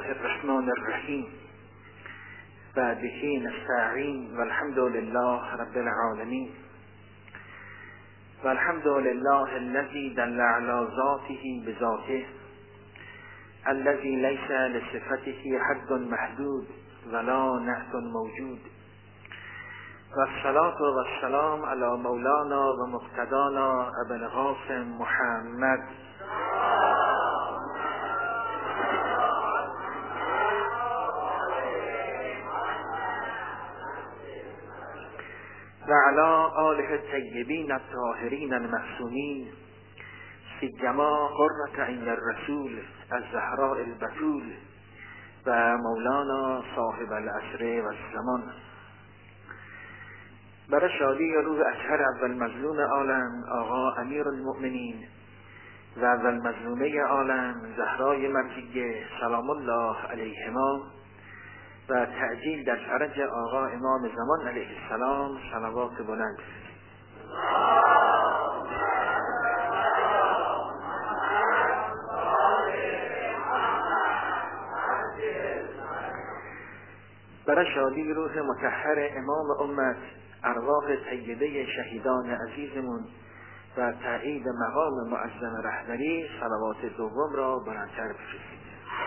الله الرحمن الرحیم و به نستعین و الحمد لله رب العالمین و الحمد لله الذي دل على ذاته بذاته الذي ليس لصفته حد محدود ولا نعت موجود و الصلاة و السلام على مولانا و مقتدانا ابو القاسم محمد و علی آله الطیبین الطاهرین المعصومین سیما قرة عین الرسول الزهراء البتول و مولانا صاحب العصر و الزمان. برای شادی روز اشهر اول مظلوم عالم آقا امیر المؤمنین و اول مظلومه عالم زهرای مرضیه سلام الله علیهما و تعجیل در فرج آقا امام زمان علیه السلام صلوات بلند. برای شادی روز مطهر امام امت ارواح طیبه شهیدان عزیزمون و تایید مقام معظم رهبری صلوات دوم را بلندتر بفرستید.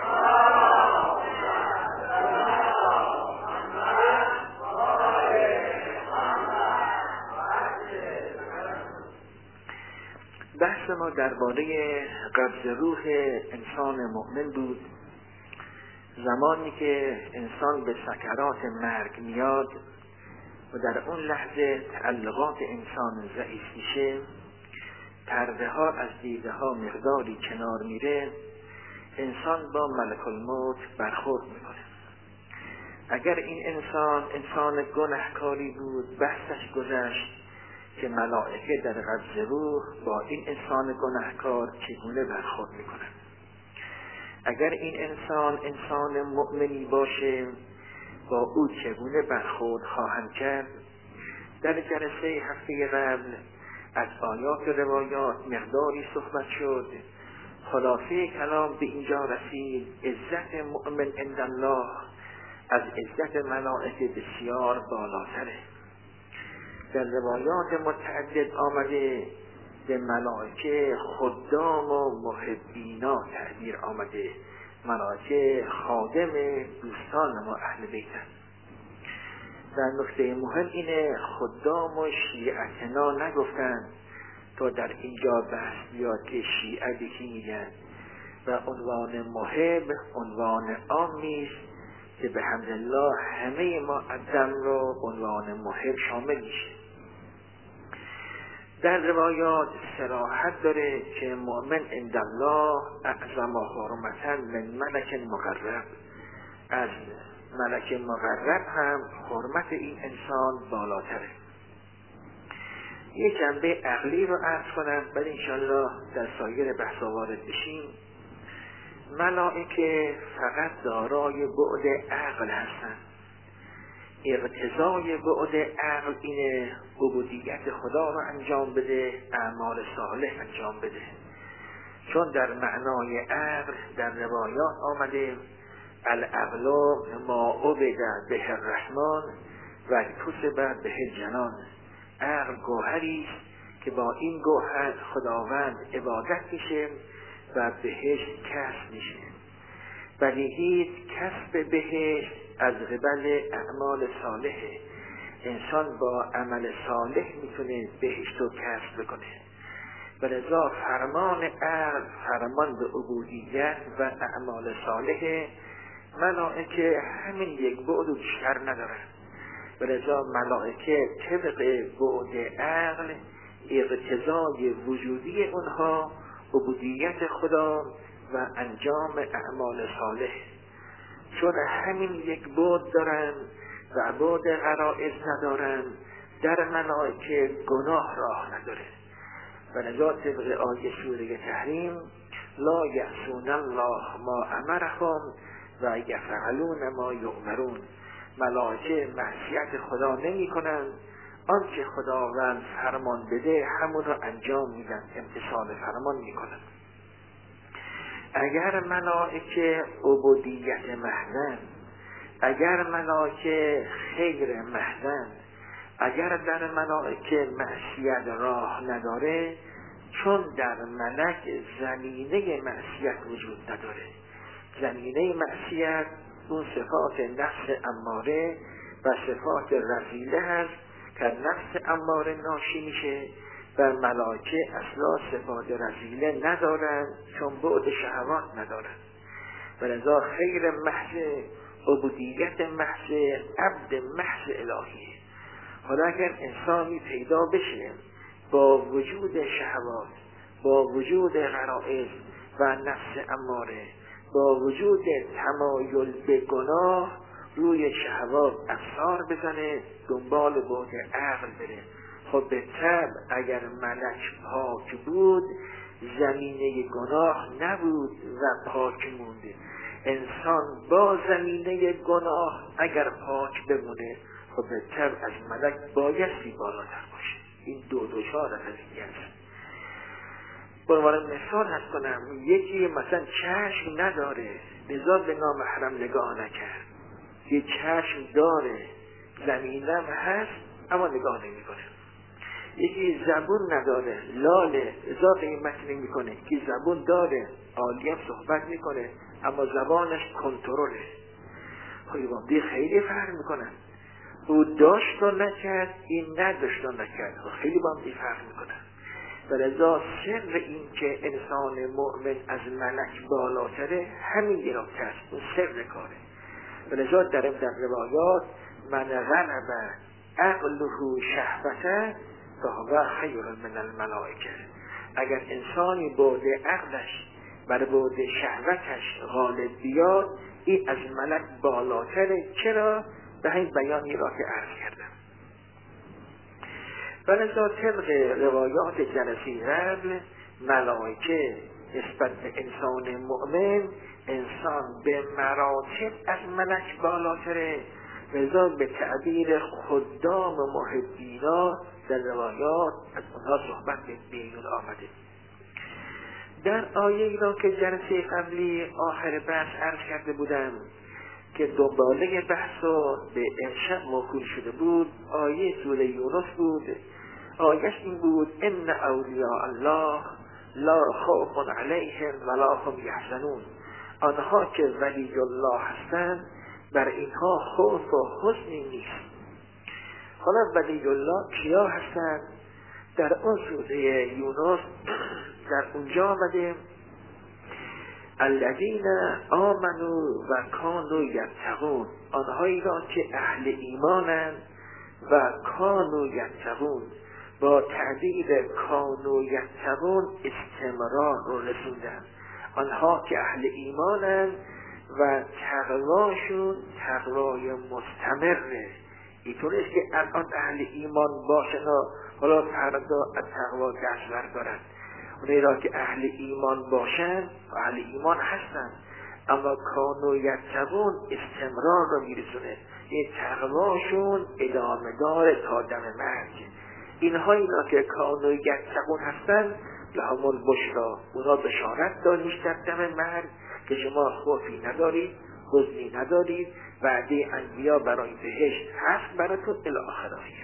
بحث ما درباره قبض روح انسان مؤمن بود. زمانی که انسان به سکرات مرگ میاد و در اون لحظه تعلقات انسان ضعیف میشه، پرده ها از دیده ها مقداری کنار میره، انسان با ملک الموت برخورد میکنه. اگر این انسان گناهکاری بود، بحثش گذشت که ملائکه در قبض روح با این انسان گناهکار چگونه برخورد میکنن. اگر این انسان مؤمنی باشه، با او چگونه برخورد خواهند کرد. در جلسه هفته قبل از آیات و روایات مقداری صحبت شد. خلاصه کلام به اینجا رسید: عزت مؤمن عند الله از عزت ملائکه بسیار بالاتره. در روایات متعدد آمده به ملائکه خدام و محبینا تعبیر آمده. ملائکه خادم دوستان ما اهل بیتن. در نکته مهم اینه خدام و شیعتنا نگفتن تا در اینجا بحث بیاد که شیعه به کی میگن، و عنوان محب عنوان عامیست که به حمدالله همه ما آدم رو عنوان محب شامل میشه. در روایات صراحت داره که مؤمن عند الله اعظم حرمتا من ملک مقرب. از ملک مقرب هم حرمت این انسان بالاتره. یک جنبه عقلی رو عرض کنم، بعد انشاءالله در سایر بحث وارد بشیم. ملائکه فقط دارای بعد عقل هستند. اقتضای بعد عقل اینه عبودیت خدا رو انجام بده، اعمال صالح انجام بده. چون در معنای عقل در روایات آمده العقل ما عبد به الرحمن و کسب به الجنان. عقل گوهری است که با این گوهر خداوند عبادت میشه و بهشت کسب میشه. ولی هیچ کسب بهشت از قبل اعمال صالحه. انسان با عمل صالح میتونه بهشت رو کسب بکنه. ولذا فرمان عقل فرمان به عبودیت و اعمال صالحه. ملائکه همین یک بعد و بیشتر ندارن. ولذا ملائکه طبق بعد عقل اقتضای وجودی اونها عبودیت خدا و انجام اعمال صالح. چون همین یک بعد دارن و بعد غرائز ندارن، در ملائکه گناه راه نداره. ولذا طبق آیه سوره تحریم لا یعصون الله ما امرهم و یفعلون ما یؤمرون. ملائکه معصیت خدا نمی کنن، آنچه خداوند فرمان بده همون رو انجام میدن، امتثال فرمان میکنن. اگر ملائکه عبودیت محضن، اگر ملائکه خیر محضن، اگر در ملائکه معصیت راه نداره، چون در ملک زمینه معصیت وجود نداره. زمینه معصیت اون صفات نفس اماره و صفات رذیله هست که نفس اماره ناشی میشه و ملائکه اصلا صفات رذیله ندارن چون بعد شهوات ندارن. ولذا خیر محض، عبودیت محض، عبد محض الهیه. حالا اگر انسانی پیدا بشه با وجود شهوات، با وجود غرائز و نفس اماره، با وجود تمایل به گناه، روی شهوات افسار بزنه، دنبال بعد عقل بره، خب به طبع اگر ملک پاک بود زمینه گناه نبود و پاک مونده. انسان با زمینه گناه اگر پاک بمونه، خب به طبع از ملک بایستی بالاتر باشه. این دوچار از این است. برای مثال هست کنم، یکی مثلا چشم نداره لذا به نامحرم نگاه نکرد، یه چشم داره زمینم هست اما نگاه نمی کنه. یکی زبون نداره لاله لذا قیمت نمی کنه، یکی زبون داره عالیم صحبت می کنه اما زبانش کنترله. خیلی خیلی فرق می کنن. او داشت و نکرد، این نداشت و نکرد، خیلی با هم فرق می کنن. ولذا سر این که انسان مؤمن از ملک بالاتره همین یه نکته است، اون سر کاره. ولذا در روایات من غلب عقله شهوته فهو خیر من الملائکه. اگر انسانی بعد عقلش بر بعد شهوتش غالب بیاد، این از ملک بالاتره. چرا؟ به این بیانی را که عرض کردم. ولذا طبق روایات جلسه قبل، ملائکه نسبت به انسان مؤمن، انسان به مراتب از ملک بالاتره. لذا به تعبیر خدام و محبینا در روایات از اونها صحبت بیرون آمده. در آیه را که جلسه قبلی آخر بحث عرض کرده بودم که دنباله بحث و به امشب موکول شده بود، آیه سوره یونس بود. آیش این بود: ان اولیاء الله لا خوف علیهم ولا هم یحزنون. آنها که ولی الله هستند بر اینها خوف و حزنی نیست. حالا ولی الله کیا هستند؟ در اون سوره یونس در اونجا آمده الذین آمنوا و کانوا یتقون، آنهایی را که اهل ایمانند و کانوا یتقون. با تعبیر کانوا یتقون استمرار رو رسوندن. آنها که اهل ایمانند و تقواشون تقوای مستمره. اینطور است که الان اهل ایمان باشن و حالا فردا از تقوا دست بردارن. اونایی را که اهل ایمان باشن و اهل ایمان هستن اما کانوا یتقون استمرار رو میرسونه. این تقواشون ادامه داره تا دم مرگ. اینها اینا که کانوا یتقون هستن لهم البشری، اونا بشارت داریش در دم مرگ که شما خوفی ندارید، حزنی ندارید، وعده انبیا برای بهشت هست براتون الی آخر آیه.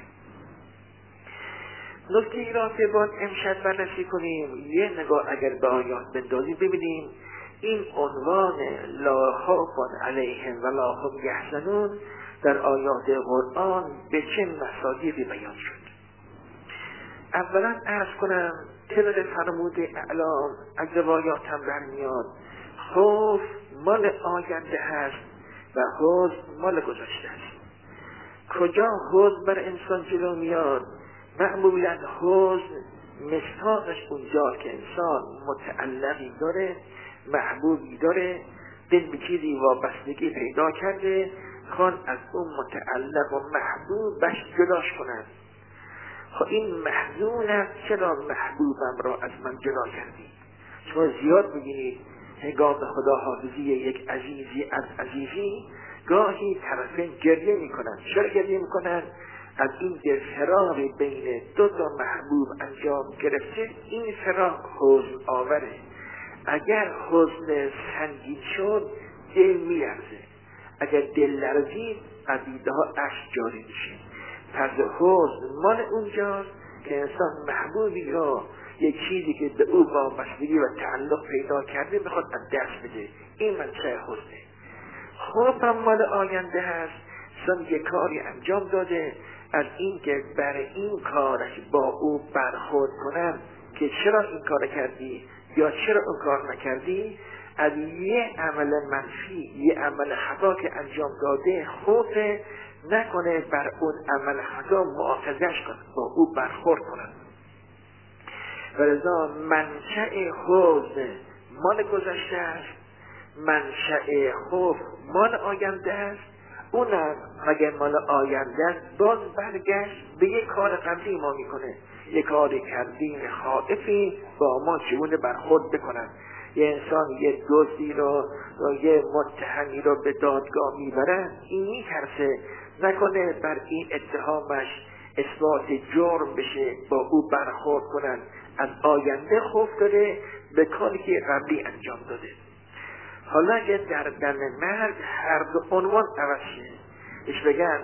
نکته ای را که باید امشب بررسی کنیم، یه نگاه اگر به آیات بندازیم ببینیم این عنوان لا خوف علیهم ولا هم یحزنون در آیات قرآن به چه مصادیقی بیان شد. اولا عرض کنم طبق فرمود اعلام از روایات هم برمیاد خوف مال آینده هست و حزن مال گذشته است. کجا حزن بر انسان جلو میاد؟ معمولا حزن مستاقش اونجا که انسان متعلقی داره، محبوبی داره، دل به چیزی وابستگی پیدا کرده، خوان از اون متعلق و محبوبش جداش کنند. خب این محزون است، چرا محبوبم را از من جدا کردی؟ شما زیاد می‌بینید هنگام خداحافظی یک عزیزی از عزیزی گاهی طرفین گریه میکنن. چرا گریه میکنن؟ از این که فراق بین دو تا محبوب انجام گرفته. این فراق حزن آوره. اگر حزن سنگین شد دل میلرزه، اگر دل لرزید از دیده ها اشک جاری میشه. پس حزن مال اونجاست که انسان محبوبی را، یک چیزی که به او وابستگی و تعلق پیدا کرده میخواد از دست بده. این منشأ حزنه. خوف هم مال آینده هست. انسان یک کاری انجام داده، از این که برای این کارش با او برخورد کنن که چرا این کار کردی یا چرا اون کار نکردی، از یه عمل منفی، یه عمل خطا که انجام داده خوف نکنه بر اون عمل خطا مؤاخذه‌اش کنه، با او برخورد کنن. ولذا منشأ حزن مال گذشته است، منشأ خوف مال آینده است. اونم مگر مال آینده است باز برگشت به یک کار قبلی ما میکنه. یک کاری کردیم خائفی با ما چگونه برخورد بکنن. یه انسان یه دزدی رو یا یه متهمی رو به دادگاه میبرن، این میترسه نکنه بر این اتهامش اثبات جرم بشه، با او برخورد کنن. از آینده خوف داره به کاری که قبلی انجام داده. حالا اگه در دم مرگ هر دو عنوان عوض شه، اش بگن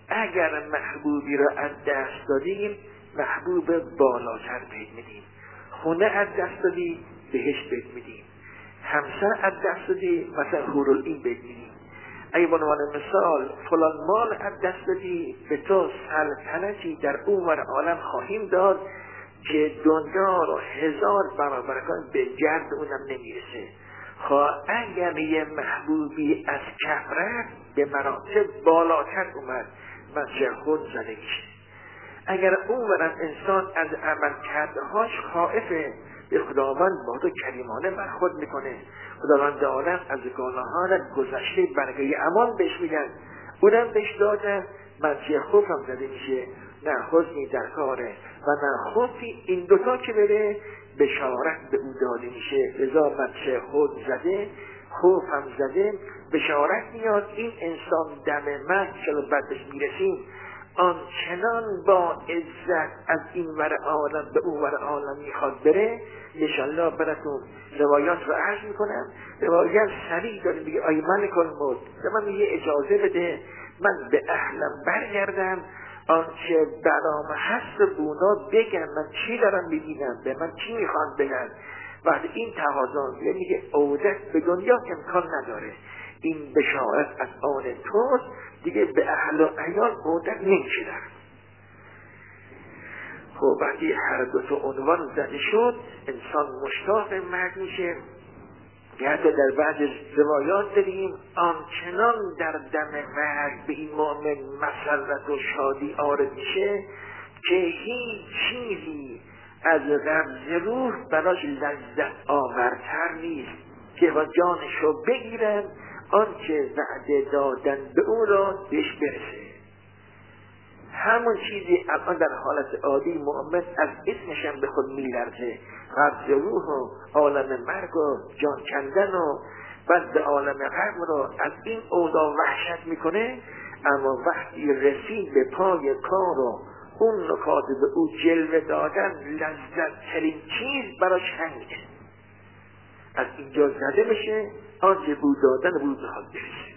اگر محبوبی را از دست دادیم محبوب بالاتر بهت میدیم، خونه از دست دادی بهش بهت میدیم، همسر از دست دادی مثلا حورالعین بهت میدیم. اگه به عنوان مثال فلان مال از دست دادی به تو سلطنتی در اونور عالم خواهیم داد که دنیا رو 1000 برابر کن به جرد اونم نمیرسه. خواه اگر یه محبوبی از کف رفت به مراتب بالاتر اومد، منشأ خود زده میشه. اگر اونورم انسان از عمل کردهاش خائفه، به خداوند با تو کریمانه برخورد میکنه. خداوند عالم از گناهان گذشته برگه امان بهش میدن، اونم بهش دادن، منشأ خوف هم زده میشه. نه حزنی در کاره و نه خوفی. این دوتا که بره بشارت به او داده میشه. لذا منشأ خود زده، خوف هم زده، بشارت میاد. این انسان دم مرگ چرا بعدش میرسیم آنچنان با عزت از این ور عالم به اون ور عالم میخواد بره. انشالله براتون روایات رو عرض میکنم. روایت سریع داره میگه آی ملک الموت به من یه اجازه بده من به اهلم برگردم، آنچه برام هست بونا بگم، من چی دارم ببینم، به من چی میخوان بگن. وقتی این تقاضا میگه عودت به دنیا امکان نداره، این بشارت از آن توست، دیگه به اهل و عیال عودت نمیشه در. خب وقتی هر دو تا عنوان زده شد انسان مشتاق مرگ میشه. حتی در بعض روایات داریم آنچنان در دم مرگ به این مؤمن مسرت و شادی آرد میشه که هیچ چیزی از قبض روح براش لذت آورتر نیست که با جانشو بگیرن آنچه وعده دادن به اون را بهش برسه. همون چیزی الان در حالت عادی مؤمن از اسمش هم به خود میلرزه، قبض روح و عالم مرگ و جان کندن و بعد به عالم قبر رو از این اوضاع وحشت میکنه. اما وقتی رسید به پای کار و اون نکات به او جلوه دادن، لذت ترین چیز براش همینه، از اینجا زده بشه آنچه بود دادن بود بخواد برسه.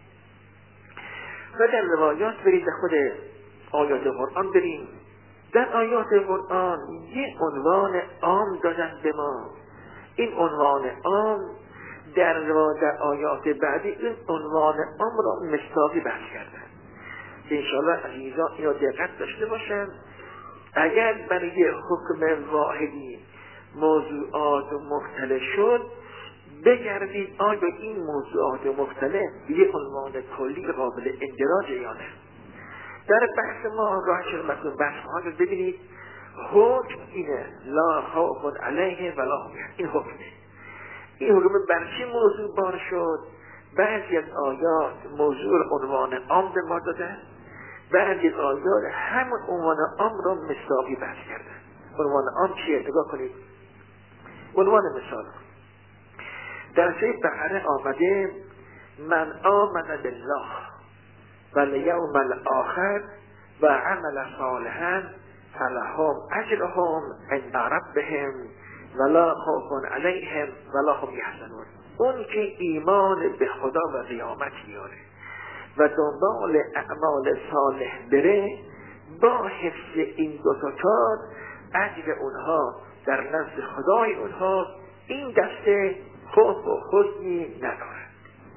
و در روایات برید خود آیات قرآن بریم. در آیات قرآن یک عنوان عام دادن به ما. این عنوان عام در آیات بعدی این عنوان عام را مصداقی بحث کردن. انشاءالله عزیزان اینو دقت داشته باشن. اگر برای حکم واحدی موضوعات مختلف شد، بگردید آیا این موضوعات مختلف به عنوان کلی قابل اندراج یا نه. در بحث ما راه شرمتون بحث ها رو ببینید. حکم اینه لا خوف علیه ولا هم، این حکمه. این حکم بر چه موضوع بار شد؟ بعضی از آیات موضوع عنوان عام به ما دادن، بعضی از آیات همون عنوان عام را مصداقی بحث کردن. عنوان عام چیه؟ نگاه کنید. عنوان مثال در سوره بقره آمده من آمن بالله و الیوم الاخر و عمل صالحا فلهم اجرهم عند ربهم ولا خوف علیهم ولا هم یحزنون. اون که ایمان به خدا و قیامت میاره و دنبال اعمال صالح بره، با حفظ این دو تا کار اجر اونها در نزد خدای اونها این دسته خوف و حزنی ندارد.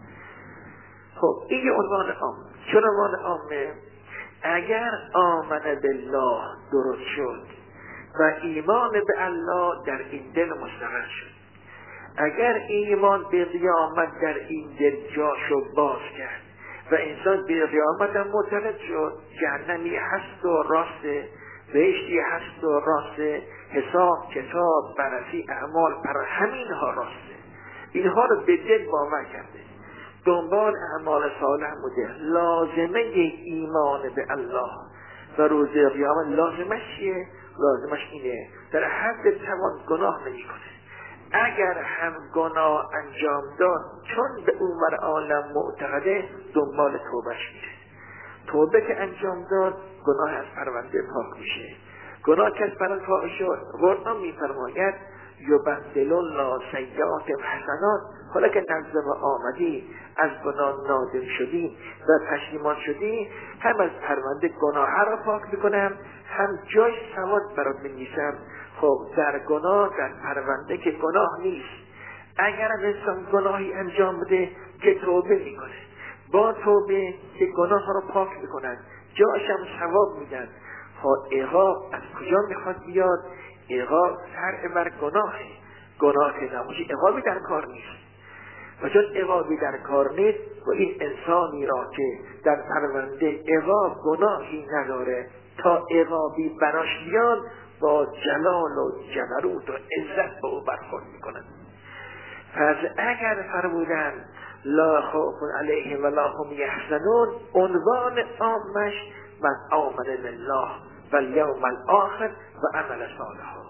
خب این عنوان عام. چون عنوان عامه، اگر آمن بالله درست شد و ایمان به الله در این دل مستقر شد، اگر ایمان به قیامت در این دل جاشو باز کرد و انسان به قیامت هم معتقد شد، جهنمی هست و راسته، بهشتی هست و راسته، حساب کتاب بررسی اعمال برای همین ها راسته، اینها رو به دل باور کرده، دنبال اعمال صالح بوده، لازمه ایمان به الله و روز قیامت لازمش چیه؟ لازمش اینه در حد توان گناه نمی کنه. اگر هم گناه انجام داد، چون به اونور عالم معتقده، دنبال توبهش میره. توبه که انجام داد، گناه از پرونده پاک میشه. گناه که از پرونده پاک شد، قرآن میفرماید یبدل الله سیئاتهم حسنات. حالا که نزد ما آمدی، از گناه نادم شدی و پشیمان شدی، هم از پرونده گناه را پاک میکنم، هم جای ثواب برات می‌نویسم. خب در گناه، در پرونده که گناه نیست، اگر انسان گناهی انجام بده که توبه میکنه، با توبه که گناه را پاک میکنن، جاش هم ثواب میدن. خب عقاب از کجا میخواد بیاد؟ عقاب سرع بر گناهه. گناه که نباشه عقابی در کار نیست، و چون عقابی در کار نیست، و این انسانی را که در پرونده عقاب گناهی نداره، تا عقابی براش بیاد، با جلال و جبروت و عزت به او برخورد میکنن. پس اگر فرمودن لا خوف علیهم ولا هم یحزنون، عنوان عامش من آمن بالله و الیوم الاخر و عمل صالح،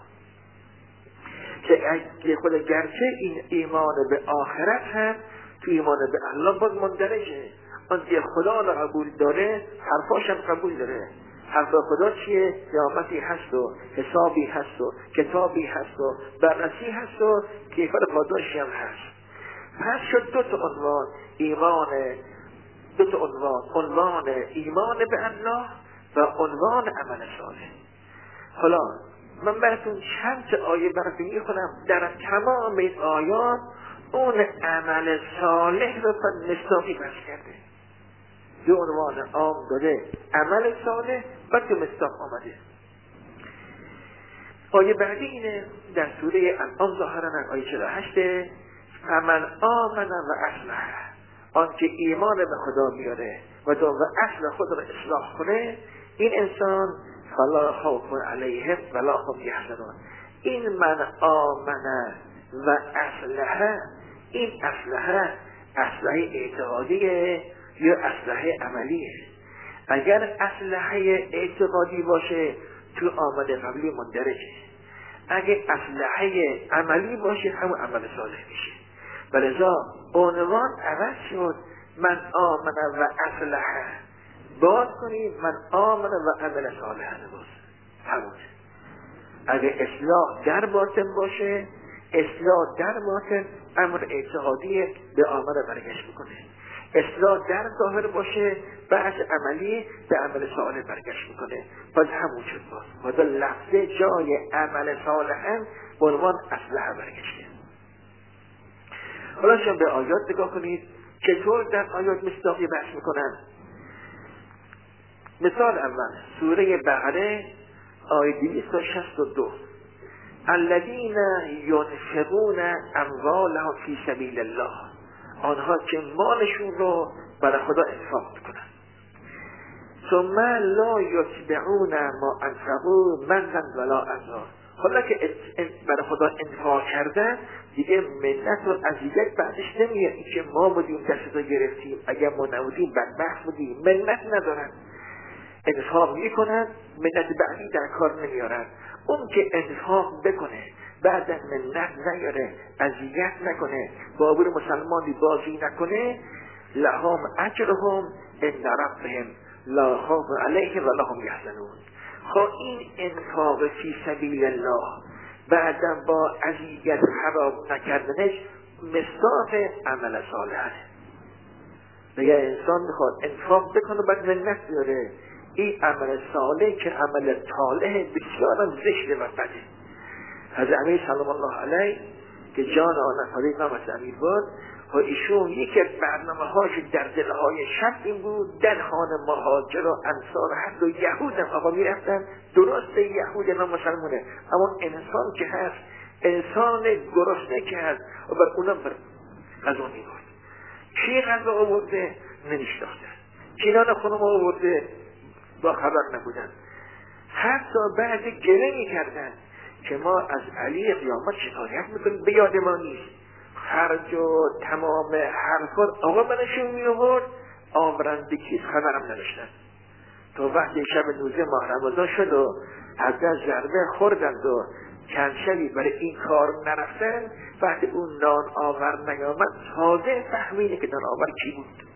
که خود گرچه این ایمان به آخرت هم تو ایمان به الله باز مندرجه. آن که خدا را قبول داره، حرفاش هم قبول داره. حرف خدا چیه؟ قیامتی هست و حسابی هست و کتابی هست و بررسی هست و کیفر پاداشی هم هست. پس شد دو تا عنوان ایمان، عنوان ایمان به الله و عنوان عمل صالح. حالا من براتون چند تا آیه براتون میخونم. در تمام این آیات اون عمل صالح رو مصداقی بس کرده. دو عنوان عام داده، عمل صالح و تو مصداق آمده. آیه بعدی اینه در سوره انعام ظاهرا آیه 48: فمن آمن و اصلح، آن که ایمان به خدا میاره و اصل خود را اصلاح کنه، این انسان فلا خوف علیهم ولا هم یحزنون. این من آمن و اصلح، این اصلح اعتقادیه یا اصلح عملیه؟ اگر اصلح اعتقادی باشه تو آمد قبلی مندرجه، اگر اصلح عملی باشه همون عمل صالح میشه. ولذا عنوان عوض شد، من آمن و اصلح، باز کنید من آمن و عمل صالح نباز همون. اگر اصلاح در باطن باشه، اصلاح در باطن امر اعتقادی به عمل برگشت میکنه. اصلاح در ظاهر باشه، بعض عملی به عمل صالح برگشت میکنه. پس همون شد باز و لفظه جای عمل صالح هم به عنوان اصلح برگشته. حالا شما به آیات نگاه کنید چطور در آیات مصداقی بحث میکنن. مثال اول سوره بقره آیه 262: الذین ينفقون اموالهم فی سبیل الله، آنها که مالشون رو برای خدا انفاق میکنن. ثم لا یتبعون ما انفقوا منا ولا اذى، حالا که برای خدا انفاق کردن دیگه منت و اذیت بعدش نمیاد. این که ما بودیم دستو گرفتیم، اگر ما نبودیم بدبخت بودیم، منت ندارن، انفاق میکنن، منت بعدی در کار نمیارن. اون که انفاق بکنه بعد منت نیاره، اذیت نکنه، با ابور مسلمانی بازی نکنه، لهم اجرهم عند ربهم لا خوف علیهم ولا هم یحزنون. خب این انفاق فی سبیل الله بعدا با اذیت خراب نکردنش مصداق عمل صالحه. اگر انسان میخواد انفاق بکنه باید منت بیاره. این عمل صالح که عمل طالح بسیار زشته و بده. حضرت امیر سلام الله علیه که جان آنفاده امام امیر بود و ایشون یکی از برنامه‌هاش در دلهای شب این بود در خانه مهاجر و انصار حتی یهود هم آقا میرفتن. درست یهود اینا مسلمونه اما انسان که هست انسان گرسنه که هست و بر اونم بر غذا میبرد. کی غذا آورده نمیشناختن، کی نان خانم آورده با خبر نبودن. حتی بعد گله میکردن که ما از علی قیامت شکایت میکنیم به یاد ما نیست. خرج و تمام حرفات آقا منشون میورد آورنده کیست خبرم نداشتن. تو وقتی شب 19 ماه رمضان شد و حضرت ضربه خوردند و چند شبی برای این کار نرفتن، وقتی اون نان آور نیامد تازه فهمیده که نان آور کی بود.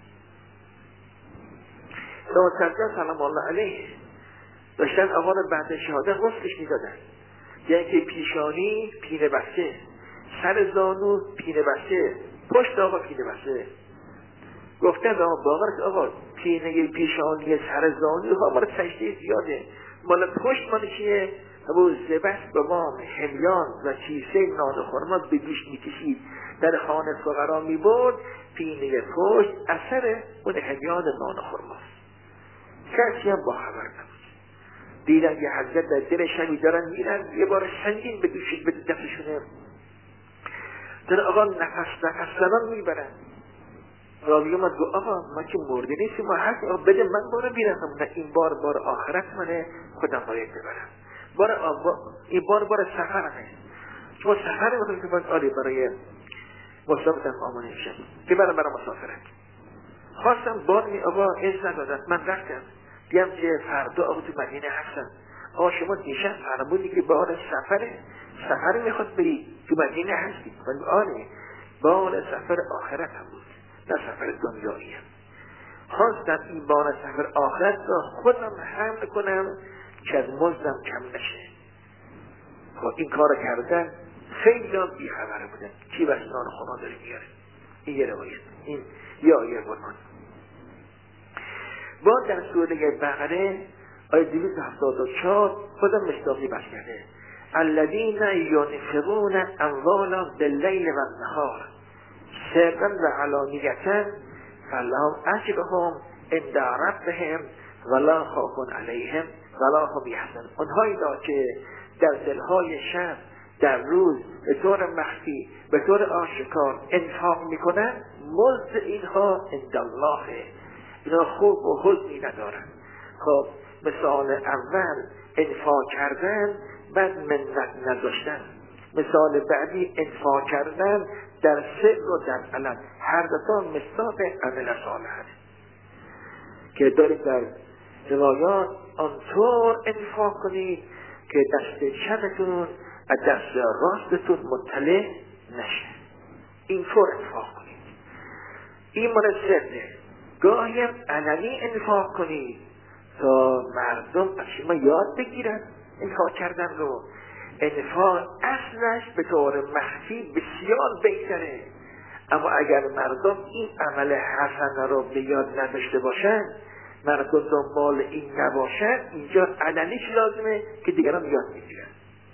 صدق سلام الله علیه داشتن آقا رو بعد شهادت غسلش میدادن. یعنی که پیشانی پینه بسته، سر زانو پینه بسته، پشت آقا پینه بسته. گفتن به آقا باقر که آقا پینه پیشانی سر زانو ها مال سجده زیاده، مال پشت مال چیه؟ ابو زبست به ما همیان و کیسه نان خورما به دوش میکشید در خانه فقرا میبرد. پینه پشت اثر اون همیان نان خورماست. کسی هم با خبر نبود. دیدن یه حضرت در دل شمی دارن میرن یه بار سنگین به دوشید به دستشونه در آقا نفس زنان میبرن. راوی اومد گو آقا ما که مرده نیستیم ما هست آقا بده من بار بیرم. نه این بار آخرت منه خودم باید ببرم. این بار سفرمه. شما سفر بودم که باید آلی برای مسافرتم آمانه میشم که برای مسافرت خواستم بار می آقا از ندادن. من رفتم دیدم که فردا آقا تو مدینه هستن. آقا شما دیشب فرمودی که بار سفر میخواد بری تو مدینه هستی. من آره بار سفر آخرت هم بود نه سفر دنیایی هم. خواستم این بار سفر آخرت را خودم حمل کنم که از مزدم کم نشه. خب این کار کردن خیلی هم بی خبره بودن کی بس نان خدا داره میاره. این یه روایت این یا یه بکن. با در سوره بقره آیه 274 خودم مصداقی بس کرده الذین ینفقون اموالهم باللیل و النهار سرا و علانیة فلهم اجرهم عند ربهم ولا خوف علیهم ولا هم یحزنون. اونهایی که در دلهای شب در روز به طور مخفی به طور آشکار انفاق میکنن مزد اینها عند الله. اینا خوب و حزنی ندارن. خب مثال اول انفاق کردن بعد منت نداشتن. مثال بعدی انفاق کردن در سر و در علن. هر دوتا مصداق عمل صالح که دارید در روایات آنطور انفاق کنید که دست چپتون از دست راستتون مطلع نشه. اینطور انفاق کنید. این مورد سره. گاهی هم علنی انفاق کنید تا مردم از شما یاد بگیرن انفاق کردن رو. انفاق اصلش به طور مخفی بسیار بهتره، اما اگر مردم این عمل حسن رو به یاد نداشته باشن، مردم دنبال این نباشن، اینجا علنیش لازمه که دیگران یاد میگیرن.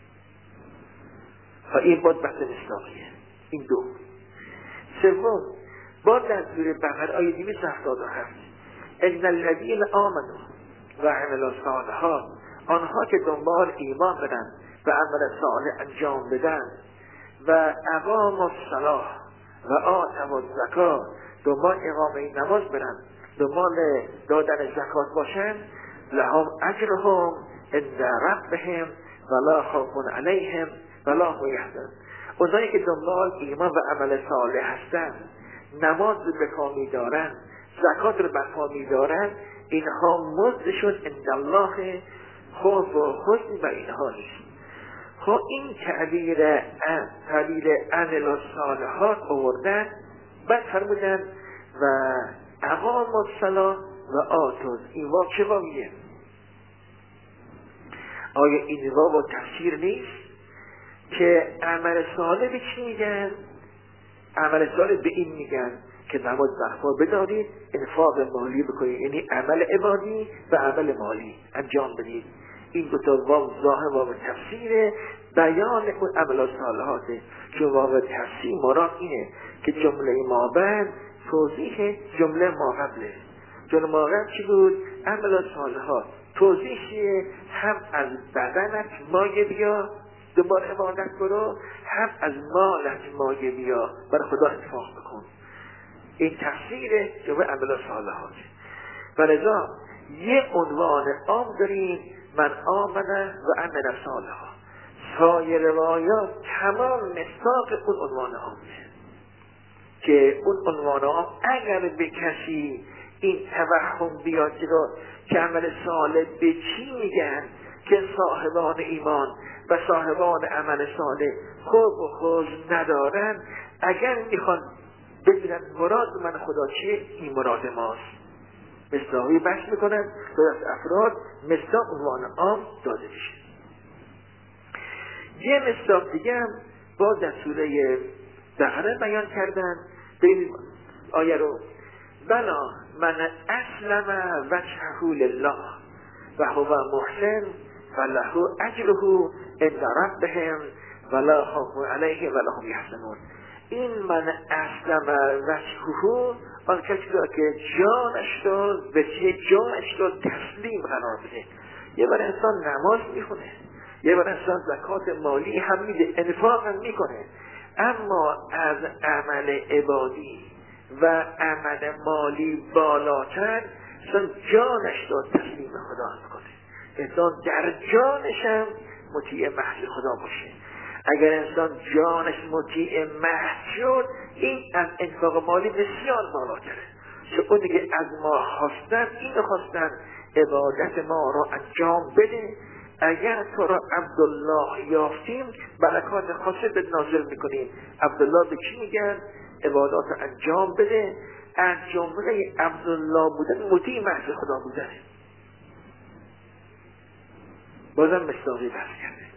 و این بود بحث مصداقیه. این دو. سوم با در سوره بقره آیه 277 ان الذین آمنوا و عملوا الصالحات آنها که دنبال ایمان بدن و عمل صالح انجام بدن و اقاموا الصلاة و آتوا الزکات دنبال اقامه نماز برن دنبال دادن زکات باشن لهم اجرهم عند ربهم ولا خوف علیهم ولا هم یحزنون. اونایی که دنبال ایمان و عمل صالح هستن، نماز رو به پا می‌دارن، زکات رو به پا می‌دارن، اینها مزدشون عند الله خوف و حزن بر اینها نیست. خب این تعبیر عمل الصالحات آوردن، بعد فرمودن و اقام الصلاة و آتوا. این واو چه واویه؟ آیا این واو تفسیر نیست؟ که عمل صالح به چی میگن؟ عمل صالح به این میگن که نماز برپا بدارید، انفاق مالی بکنید، یعنی عمل عبادی و عمل مالی انجام بدید. این دو تا واو ظاهر واو تفسیر بیان اون عمل صالحاته. چون واو تفسیر مراد اینه که جمله ما بعد توضیح جمله ما قبله. جمله ما قبل چی بود؟ عمل صالحات. توضیحیه هم از بدنت مایه بیا دوباره عبادت برو، هم از مالت مایه بیا برای خدا انفاق بکن. این تفسیر جمله عمل صالحات. و لذا یه عنوان عام داریم، من آمنه و عمل صالحا. سایر روایات تمام مصداق اون عنوان عامه که اون عنوان عام اگر به کسی این توهم بیاد که عمل صالح به چی میگن، که صاحبان ایمان و صاحبان عمل صالح خوب و خوش ندارن، اگر میخوان ببینن مراد من خدا چیه، این مراد ماست. مصداقی بحث میکنن تا از افراد مصداق عنوان عام داده بشه. یه مصداق دیگه هم باز در سوره بقره بیان کردن. ببینید آیه رو: بلا من اسلم وجهه لله و هو محسن فله اجره عند ربهم ولا خوف علیهم ولا هم یحزنون. این من اسلم وجهه آن کسی را که جانش داد به چه جانش داد تسلیم قرار بده. یه بار انسان نماز میخونه، یه بار انسان زکات مالی هم میده، انفاق هم میکنه، اما از عمل عبادی و عمل مالی بالاتر انسان جانش داد تسلیم خدا میکنه. انسان در جانش هم مطیع محض خدا باشه. اگر انسان جانش مطیع محض شد، این از انفاق مالی بسیار بالاتره. چون اون دیگه از ما خواستن، اینو خواستن عبادت ما رو انجام بده. اگر تو را عبدالله یافتیم برکات خاصه به نازل میکنیم. عبدالله به چی میگن؟ عبادات انجام بده. از جمله عبدالله بودن مطیع محض خدا بودن. بازم مصداقی بحث کرده.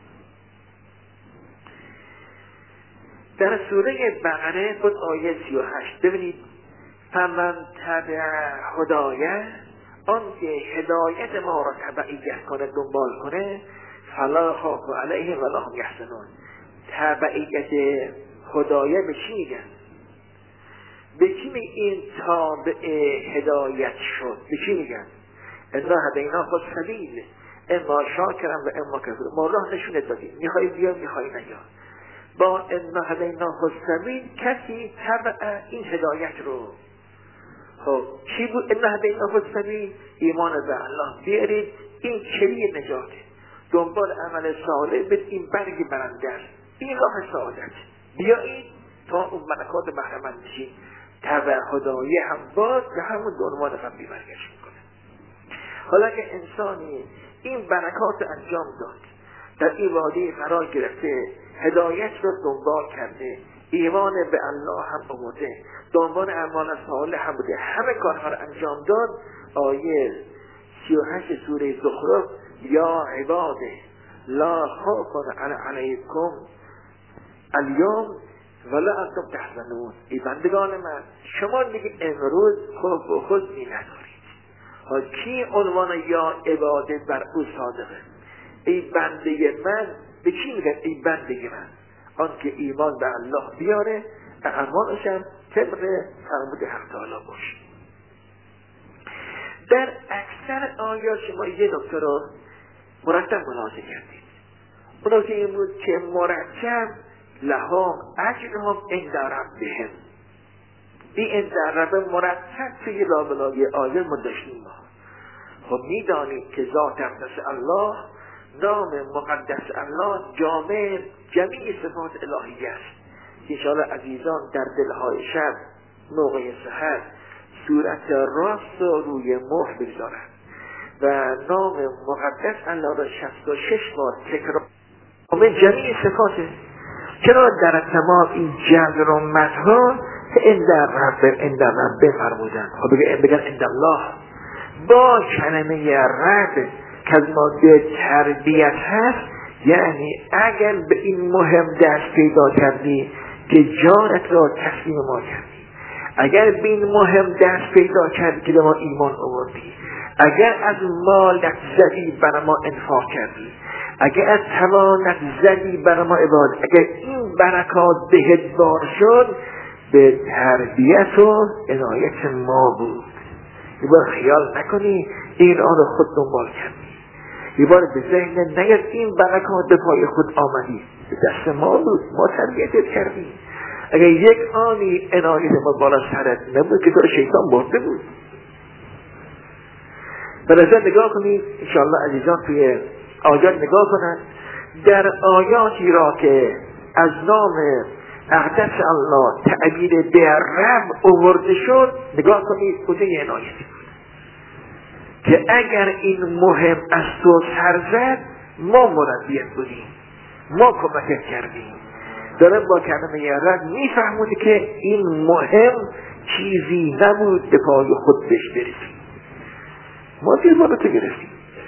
در سوره بقره خود آیه 38 ببینید: فمن تبع هدایه، آن که هدایت ما را تبعیت کنه، دنبال کنه، فلا خوف علیه ولا هم یحزنون. تبعیت هدایه به چی میگن؟ به چی میگن این تابع هدایت شد؟ به چی میگن؟ انا هدینا خود سبیل اما شاکرم و اما کفور. ما راه نشونت دادیم، میخوای بیا میخوای نیا. با انا هدینا خود سبیل کسی تبع این هدایت رو. خب چی بود انا هدینا خود سبیل؟ ایمان به الله بیارید، این کلی نجاته. دنبال عمل صالح به این برگ برنده است، این راه سعادت. بیایید تا اون برکات بهره‌مند بشید. تبع هدایه هم باز به همون عنوان قبلی برگشت میکنه. حالا که انسانی این برکات انجام داد، در این وادی قرار گرفته، هدایت رو دنبال کرده، ایمان به الله هم آورده، دنبال اعمال صالح هم بوده، همه کارها رو انجام داد. آیه 38 سوره زخرف: یا عباده لا خوف علیکم الیوم ولا انتم تحزنون. ای بندگان من، شما دیگه امروز خوف و حزنی ندارید. حال کی عنوان یا عباده بر او صادقه؟ ای بنده من. به کی میگن ای بنده من؟ آن که ایمان به الله بیاره، اعمالش هم طبق فرمود حق تعالی باشه. در اکثر آیات شما یه نکته رو مرتب ملاحظه کردید. اون نکته این بود که مرتب لهم اجرهم عند ربهم. این عند ربهم مرتب توی لابلای آیه ما داشتیم. خب میدانید که ذات اقدس الله، نام مقدس الله جامع جمیع صفات الهی است. انشاءالله عزیزان در دلهای شب موقع سحر صورت راست روی مهر بگذارند و نام مقدس الله را 66 بار تکرار کنند. جمیع صفاته. چرا در تمام این جمع و مدها عند رب فرمودن؟ خب بگن عند الله با کلمه رب که از ماده تربیت هست، یعنی اگر به این مهم دست پیدا کردی که جانت را تسلیم ما کردی، اگر به این مهم دست پیدا کردی که به ما ایمان آوردی، اگر از مالت زدی برای ما انفاق کردی، اگر از توانت زدی برای ما عبادت، اگر این برکات بهت بار شد، به تربیت و عنایت ما بود. یه بار خیال نکنی این آن رو خود دنبال کردی، یه بار به ذهن نیاد این برکات به پای خود آمدی، به دست ما بود، ما تربیتت کردیم. اگر یک آنی عنایت ما بالا سرت نبود که تو شیطان برده بود. بنظر نگاه کنید انشاءالله عزیزان توی آیات نگاه کنند، در آیاتی را که از نام اقدس الله تعبیر به رب آورده شد نگاه کنید کجا یه عنایتی که اگر این مهم از تو سر زد ما مربیت بودیم، ما کمکت کردیم. داره با کلمه رب میفهمونی که این مهم چیزی نبود به پای خود بهش برسیم، ما دیوارتو گرفتیم.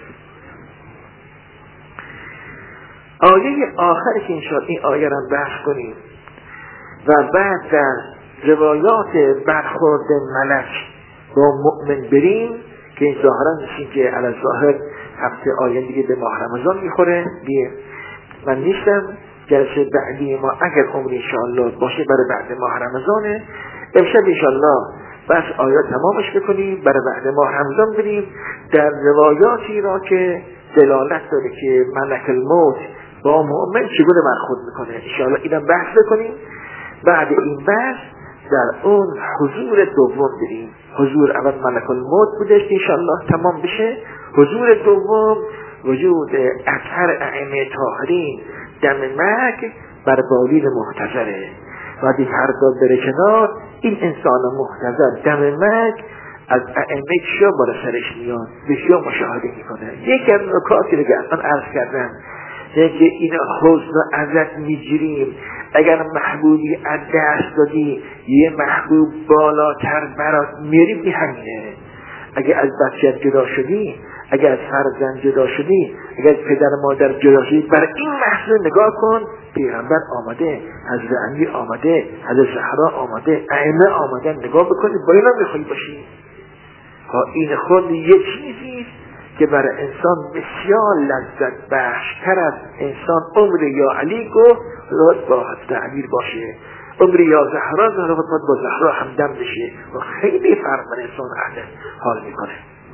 آیه آخر که انشاءالله این آیه را بحث کنیم و بعد در روایات برخورد ملک با مؤمن بریم که این ظاهرا میشین که علی ظاهر هفته آینده دیگه به ماه رمضان میخوره دیگه من نیستم. جلسه بعدی ما اگر عمر انشاءالله باشه برای بعد ماه رمضانه. امشب انشاءالله بس آیات تمامش بکنیم، برای بعد ماه رمضان بریم در روایاتی را که دلالت داره که ملک الموت با مؤمن چگونه برخورد میکنه انشاءالله اینم بحث بکنیم. بعد این بحث در اون حضور دوم بریم. حضور اول ملک الموت بودش که انشاءالله تمام بشه. حضور دوم وجود اطهر ائمه طاهرین دم مرگ بر بالین محتضره و دیگه هر داد بره کنار این انسان محتضر دم مرگ از ائمه چیا بالا سرش میاد بسیار مشاهده میکنه. یکی از نکاتی رو که اصلا عرض کردم که این حسن و ازت میگیریم، اگر محبوبی از دست دادی یه محبوب بالاتر برات میری بی همینه. اگر از بچه‌ت جدا شدی، اگر از فرزند جدا شدی، اگر از پدر مادر جدا شدی، برای این محصول نگاه کن پیغمبر آمده، حضرت امیر آمده، حضرت زهرا آمده، ائمه آمدن، نگاه بکنید با اینا میخوایی باشی. این خود یه چیزی که برای انسان بسیار لذت بخشتر از انسان عمر یا علی گفت باید با حضرت امیر باشه، عمر یا زهرا باید با زهرا همدم بشه و خیلی فرق بر انسان اهل حال میکنه.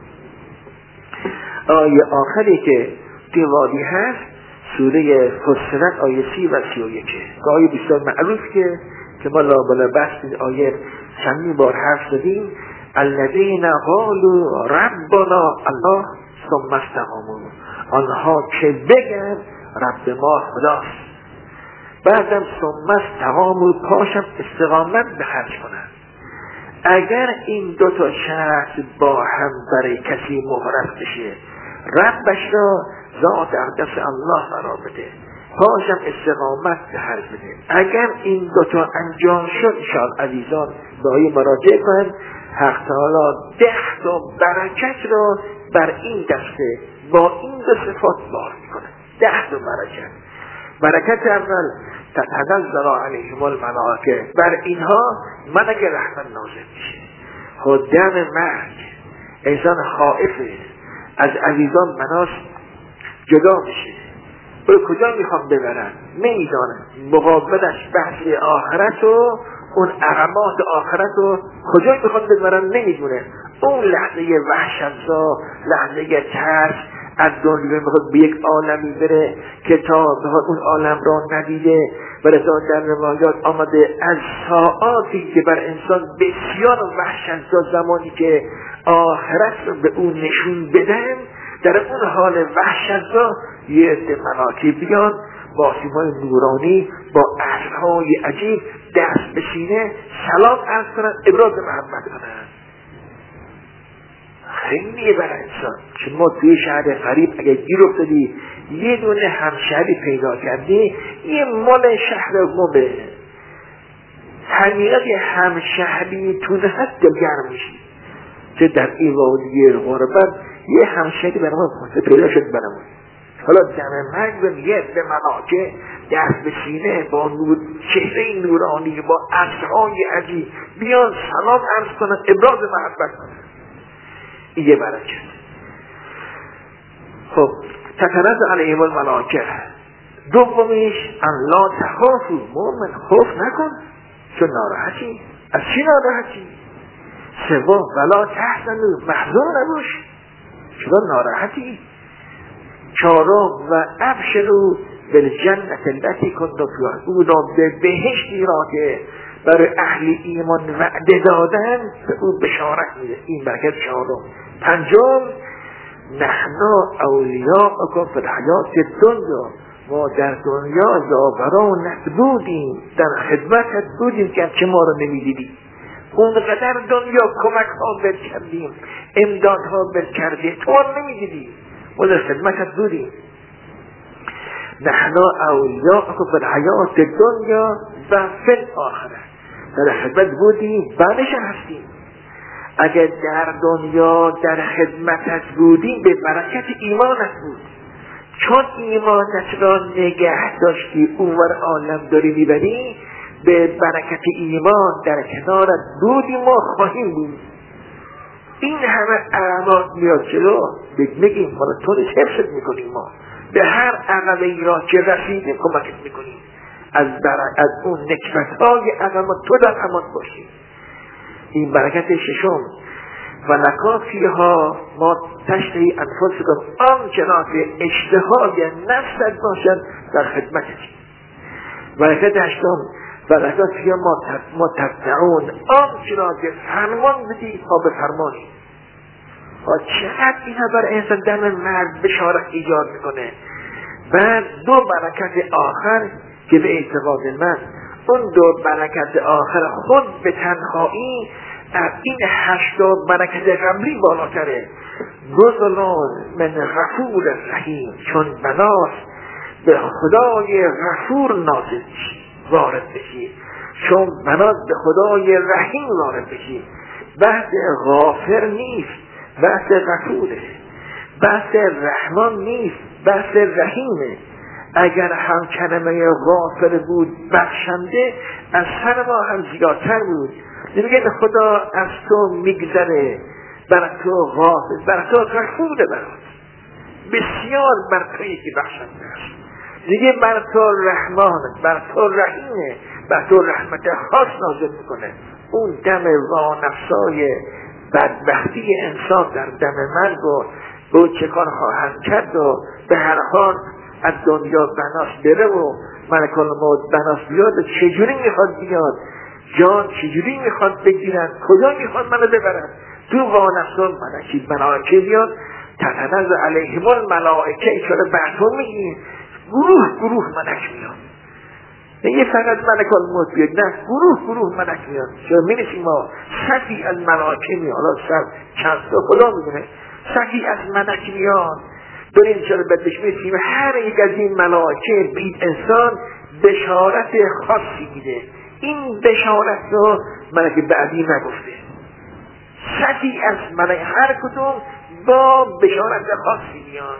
آیه آخری که دیوادی هست سوره فصلت آیه 30 و 31 که آیه بسیار معروف که ما لابلا بحث آیه چندین بار حرف زدیم. الذین قالوا ربنا الله ثم استقاموا، آنها که بگن رب ما خداست بعدم ثم استقاموا پاشم استقامت به خرج کنن. اگر این دو تا شخص با هم برای کسی معرف بشه ربش را ذات اقدس الله قرار بده پاشم استقامت به خرج بده. اگر این دو تا انجام شد انشاءالله عزیزان به آیه مراجعه کنند حق تعالی 10 تا برکت را بر این دسته با این دو صفات بار میکنه. 10 تا برکت. برکت اول تتنزل علیهم الملائکه، بر اینها ملک رحمت نازل میشه. خود دم مرگ انسان خائفه از عزیزان مناس جدا میشه، برو کجا میخوام ببرن نمیدانه، مقابلش بحث آخرت و اون اقامات آخرت رو کجا میخواد ببرن نمیدونه. اون لحظه وحشتزا، لحظه ترس از دنیا میخواد به یک عالمی بره که تا اون عالم را ندیده. ولذا در روایات آمده از ساعاتی که بر انسان بسیار وحشتزا، زمانی که آخرت رو به اون نشون بدن در اون حال وحشتزا یه عده ملائکه بیان با سیمای نورانی با عصرهای عجیب دست به سینه سلام عرض کنن، ابراز محبت کنن. خیلی برای انسان چون ما توی شهر غریب اگر گیر افتادی یه دونه همشهری پیدا کردی یه مال شهر ما به حقیقت همشهری تو نهت دلگرم میشی که در این وادی غربت یه همشهری برای ما پیدا شد برامون حالا دم مرگ به میگه به ملاکه دست به سینه با نور، چهره نورانی با عطرهای عجیب بیان سلام عرض کنن، ابراز محبت کنن. این یه برکت. خب تتنزل علیهم الملائکه. دومیش ان لا تخافوا، مومن خوف نکن چون ناراحتی. از چی ناراحتی؟ سوم ولا تحزنوا، محزون نباش چون ناراحتی. چهارم و ابشروا بالجنة التي کنتم فیها، اونا به بهشتی را که برای اهل ایمان وعده دادن به او بشارت میده. این برکت چهارم. پنجم نحن اولیاءکم فی الحیات دنیا، ما در دنیا زاورانت بودیم، در خدمتت بودیم که چه ما رو نمیدیدی. اونقدر دنیا کمک ها بر کردیم، امداد ها بر کردیم، تو رو نمیدیدی، ما در خدمتت بودیم. نحن اولیاءکم فی الحیات دنیا و فی الاخره، در خدمت بودیم بعدش هستیم. اگر در دنیا در خدمتت بودیم به برکت ایمانت بود، چون ایمانت را نگه داشتی اونور عالم داری میبری، به برکت ایمان در کنارت بودیم و خواهیم بود. این همه اعمال میاد جلو بگیم ما را تو حفظت میکنیم، ما به هر عقبه ای را که رسیدیم کمکت میکنیم، از اون نکبت های عقبه تو در امان باشیم. این برکت ششم و نکافیها ما تشتهی انفسکم، آنچنان که اشتهای نفست باشد در خدمتت. برکت هشتم و نکافیها ما تبدعون، آنچنان که فرمان بدی تا به فرمانی. چقدر اینها بر انسان دم مرد بشارت ایجاد میکنه. بعد دو برکت آخر که به اعتقاد من اون دو برکت آخر خود به تنهایی از این 80 برکت قبلی بالاتره. نزلون من غفور رحیم، چون بناس به خدای غفور نازل وارد بشی، چون بناس به خدای رحیم وارد بشی. بحث غافر نیست، بحث غفوره. بحث رحمان نیست، بحث رحیمه. اگر هم کلمه غافر بود بخشنده، از هر ما هم زیادتر بود. میگه خدا از تو میگذره، بر تو غافر، بر تو غفوره، برات بسیار بر تویی که بخشنده است. دیگه بر تو رحمان، بر تو رحیمه، بر تو رحمت خاص نازل میکنه. اون دم وانفسای بدبختی انسان در دم مرگ و به چه کار خواهند کرد و به هر حال از دنیا بناس بره و ملک الموت بناس بیاد، چجوری میخواد بیاد، جان چجوری میخواد بگیرن، کجا میخواد منو ببرن. تو وانفسان ملائکه بیاد، تتنزل علیهم الملائکه، ایشالا برطور میگیم گروه ملک میاد. نه فقط ملک الموت بیاد، نه گروه ملک میاد. چرا میرسیم ما صفی از ملائکه میاد، حالا چند تا خدا میدونه، صفی از ملک میاد. داریم چرا بدش میرسیم هر یک از این ملائکه بید انسان بشارت خاصی میده. این بشارت رو ملک بعدی نگفته، صفی از ملک هر کدوم با بشارت خاصی میاد.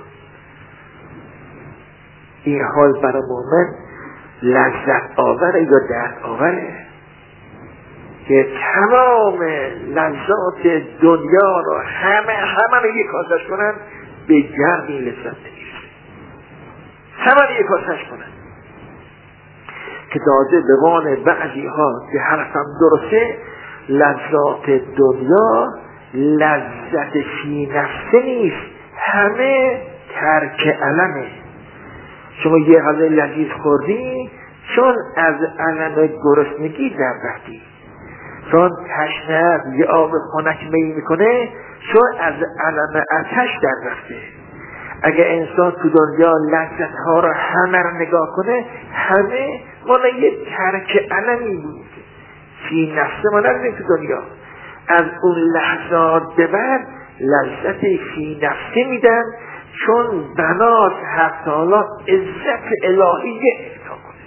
این حال برای مومن لذت آوره یا درد آوره که تمام لذات دنیا رو همه رو یک کاسش کنن، به گردی لذت نمیرسه. همه رو یک کاسش کنن که تازه به وان بعضی ها که حرفم درسته، لذات دنیا لذت فی نفسه نیست، همه ترک علمه. شما یه غذای لذیذ خوردی چون از علم گرسنگی در رفتی، چون تشنه یه آب خنک می میکنه چون از علم آتش در رفته. اگر انسان تو دنیا لذت ها را همه را نگاه کنه، همه مالا یه ترک علمی بود فی نفسه ما نداریم تو دنیا. از اون لحظات به بعد لذت فی نفسه میدن، چون بنات حق تعالی عزت الهیه اعطا کنه،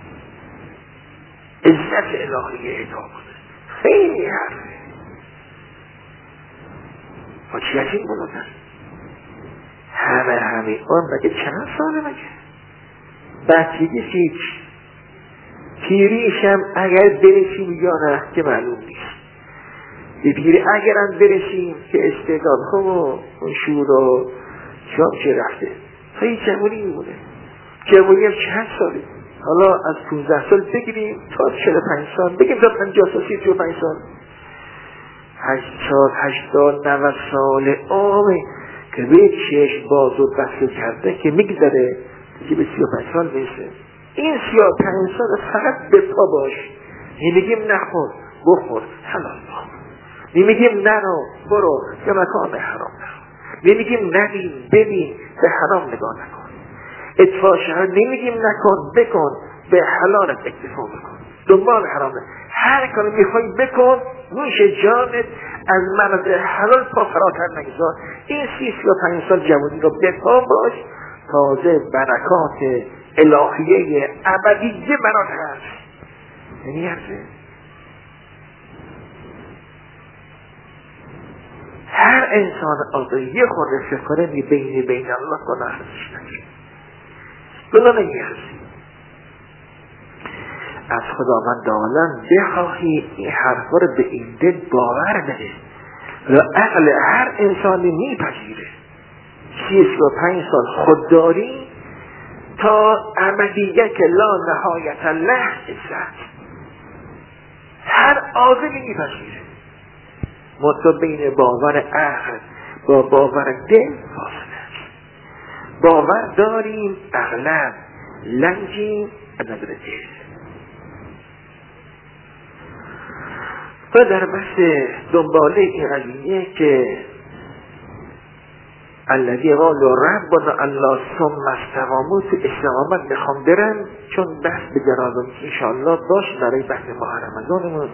عزت الهیه اعطا کنه. خیلی حرفه با چی عجیب بلوزن. همه اون مگه چند ساله مگه؟ بچگیش هیچ، پیریشم اگر برسیم یا نه که معلوم نیست. به پیری اگرم برسیم که استعداد خوب و اون شور و شام چه رفته خیلی جوانی میمونه. جوانی هم چند ساله، حالا از 15 سال بگیریم تا 45 سال، بگیم تا 50 سال 35 سال 80 90 سال عمره که به چشم باز و بسته کرده که میگذره که به 35 سال میرسه. این 35 سال فقط به پا باش، نمیگیم نخور بخور حلال بخور، نمیگیم نرو برو به مکان حرام نرو، نمیگیم نبین ببین به حرام نگاه نکن، اطفاء شهر نمیگیم نکن بکن، به حلالت اکتفا بکن، دنبال حرام نکن، هر کاری میخوای بکن، نوش جانت از مرز حلال پا فراتر نگذار. این 35 سال جوانی رو به پا باش، تازه برکات الهیه ابدیه برات هست. یعنی هر انسان آزادی یه خورده فکر کنه بین الله گناه هستش نگه گناه هستی. از خداوند عالم بخواهی این حرفا رو به این دل باور بده و عقل هر انسانی میپذیره. 35 سال خودداری تا ابدیت که لا نهایت له عزت، هر عاقلی میپذیره. مطلب بین باور عقل با باور دل فاصله است. باور داریم اغلب لنجیم از نظر دل. و در بحث دنباله این قضیه که الذی قالوا ربنا الله ثم استقاموا، تو استقامت میخوام برم چون بحث به درازم انشاءالله باش برای بحث ماه رمضانمون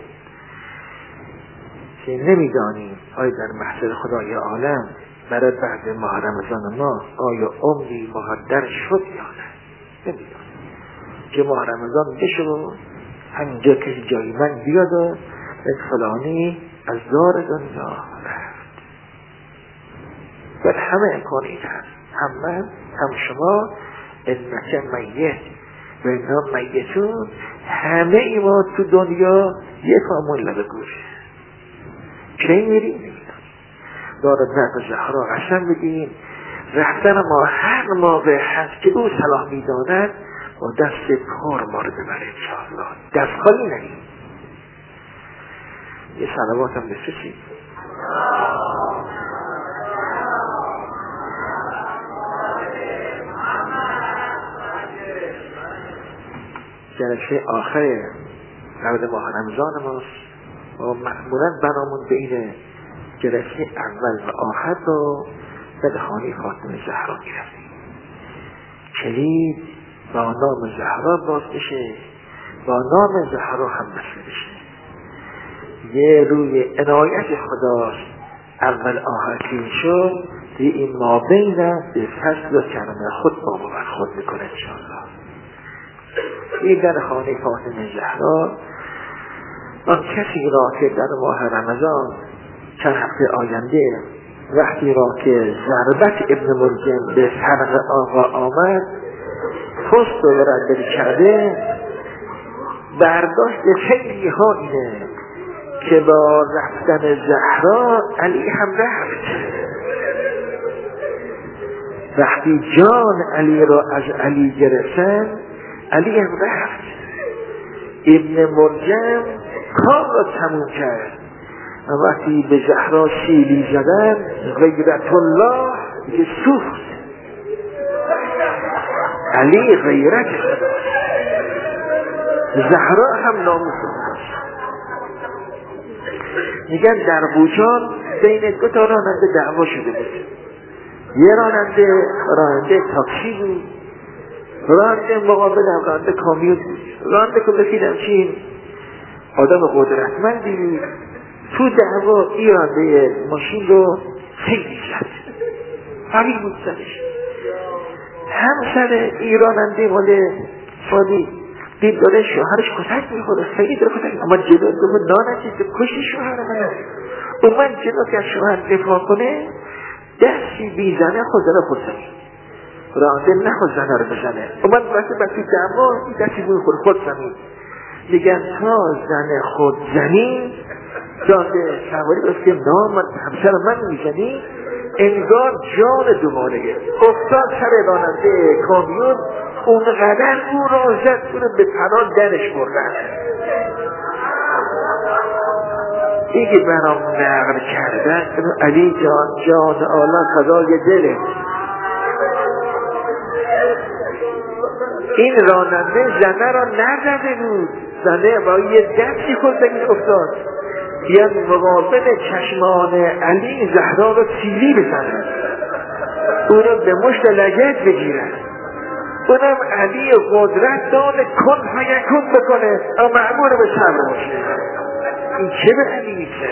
که نمیدانیم آیا در محضر خدای عالم برای بعد ماه رمضان ما آیا عمری مقدر شد یا نه. نمیدانیم که ماه رمضان بشه و همینجا کسی جای من بیاد و فلانی از دار دنیا رفت. و همه امکان این هست، هم من هم شما انک میت و اینا میتون، همه ای ما تو دنیا یک آمون لبه گوشه که میریم نمیدانیم. دارد بعد زهرا قسم بگیم رفتن ما هر موقع هست که او صلاح میداند با دست پر ما رو ببره انشاءالله، دست خالی نگیم. یه صلوات هم بفرستید. جلسه آخر قبل ماه رمضان ماست و معمولا برامون بین جلسه اول و آخر رو به خانه فاطمه زهرا گرفتیم. کلید با نام زهرا باز بشه، با نام زهرا هم بسته بشه. یه روی عنایت خداست اول آخر که شد دیگه این مابین به فضل و کرم خود با ما برخورد میکنه انشاءالله. این در خانه فاطمه زهرا آن کسی را که در ماه رمضان چند هفته آینده وقتی را که ضربت ابن ملجم به فرق آقا آمد پست رو ردبری کرده، برداشت خیلی ها اینه که با رفتن زهرا علی هم رفت. وقتی جان علی را از علی گرفتن علی هم رفت. ابن مرجم کار را تموم کرد و وقتی به زهرا سیلی زدن غیرت الله که سوخت. علی غیرت خداست، زهرا هم ناموس خداست. میگن در بوچان بین دو تا راننده دعوا شده بود. یه راننده تاکسی بود، راننده مقابل هم راننده کامیون بود. راننده که بسیدم چین آدم قدرتمندی بود، تو دعوا این راننده ماشین رو خیلی زد، قوی بود زدش. همسر این راننده مال فادی دید داره شوهرش کتک میخوره، خیلی داره کتک میخوره، اما جلو داره نانچه کشی شوهر من. اومد جلو که از شوهر دفاع کنه، دستی بیزنه خود زنه خود زمین رانده نخود زنه رو بزنه اومد وقتی دعوا این دستی بوی خود زمین دیگن تا زن خود زمین دانده سواری بست که نام همسر من میزنی انگار جان دوباره افتاد سر راننده کامیون اونقدر او را زد اونو به پناه درش بردن. دیگه برام نقل کردن علی جان عالم فدای دله. این راننده زنه را نزده بود، زنه با یه دستی خودتگی افتاد یعنی مقابل چشمان علی زهرا را تیری بزنن، او را به مشت لگد بگیرن، اونم علی قدرت داره کن فیکون بکنه اما مأمور به صبر باشه. این چه به علی میگه؟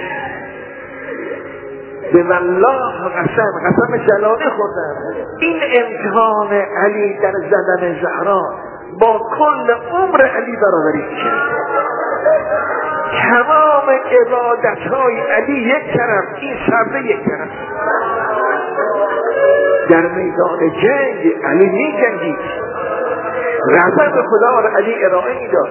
به والله قسم جلالی خوردم این امتحان علی در زدن زهرا با کل عمر علی برابری میشه. تمام عبادتهای علی یک طرف، این صبر یک طرف. در میدان جنگ علی می‌جنگید، غضب خدا را علی ارائه میداد،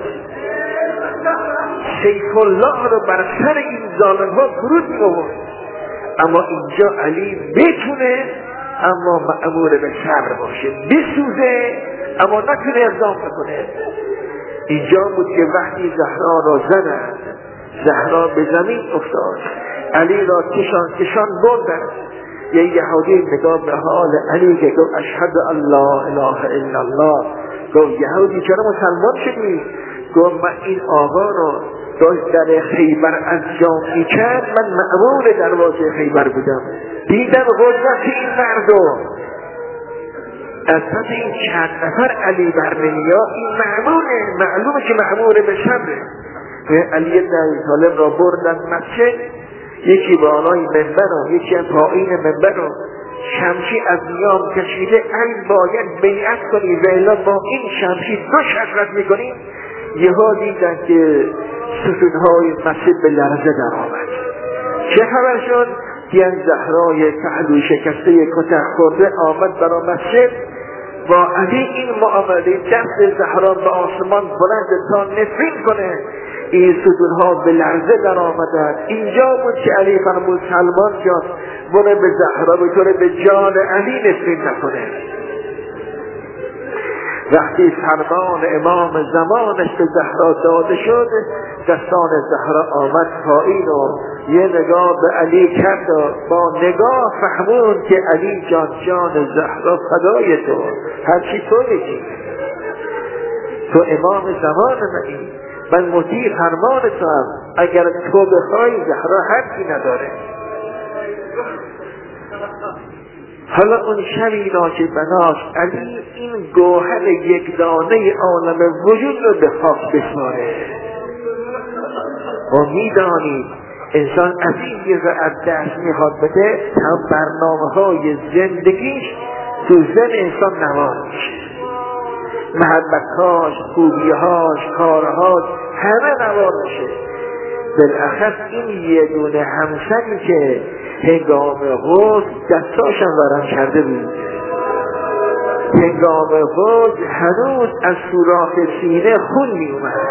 سیف الله رو بر سر این ظالم‌ها فرود می‌آورد. اما اینجا علی بتونه اما مأمور به صبر باشه، بسوزه اما نتونه اقدام بکنه. اینجا بود که وقتی زهرا را زدن، زهرا به زمین افتاد، علی را کشان بردن. یه یهودی نگاه به حال علی که گفت اشهد ان لا اله الا الله، گفت یهودی چرا مسلمان شدی؟ گفت من این آقا را داشت در خیبر انجام میکرد، من مأمور دروازه خیبر بودم، دیدم قدرت این مردم از پس این چند نفر علی بر نمیاد، این معلومه که مأمور به صبره. علی بن ابی طالب را بردن مسجد، یکی بالای منبر و یکی پایین منبر و شمشیر از نیام کشیده، علی باید بیعت کنی و الا با این شمشیر 2 شکرت میکنیم. یهو دیدن که ستونهای مسجد به لرزه در آمد. چه خبر شد؟ دیان زهرای پهلو شکسته کتک خورده آمد برای مسجد با علی این معامله، دست زهرا به آسمان بلند تا نفرین کنه، این ستونها به لرزه در آمدن. اینجا بود که علی فرمود سلمان جان برو به زهرا به طور به جان علی نفرین نکنه. وقتی فرمان امام زمانش به زهرا داده شد، دستان زهرا آمد پایین و یه نگاه به علی کرد و با نگاه فهمون که علی جان زهرا فدای تو، هرچی تو بگی، تو امام زمان منی، من مطیع فرمان تو هم، اگر تو بخوای زهرا حرفی نداره. حالا اون شبی ناچه بناش علی این گوهر یک دانه عالم وجود رو به خاک بسپاره. و میدانید انسان از این چیز از دست میخواد بده تا برنامه های زندگیش تو ذهن انسان نوار میشه، محبتهاش، خوبیهاش، کارهاش همه نوار میشه. بالاخص این یه دونه همسری که هنگام غسل دستاشم ورم کرده بود، هنگام غسل هنوز از سوراخ سینه خون می اومد.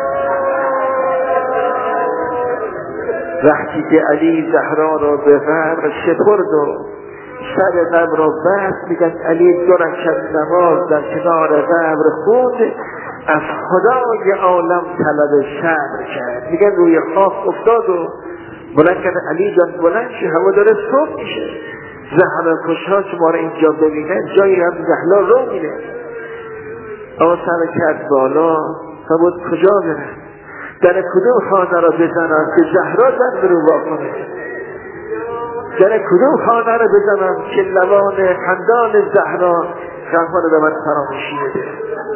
وقتی که علی زهرا را به قبر سپرد و سر قبر را بست، میگن علی 2 رکعت نماز در کنار قبر خوند، از خدای عالم طلب صبر کرد. میگن روی خاک افتاد و بلند کرد علی جان بلند شه، هوا داره صبح میشه، زهرا کشها شما را اینجا ببینه جایی هم زهرا رو میره. اما سر کرد بالا تا بود کجا بره، در کدوم خانه را بزنم که زهرا زن رو واکنه، در کدوم خانه را بزنم که لبان خندان زهرا غمها رو به من فراموشی بده.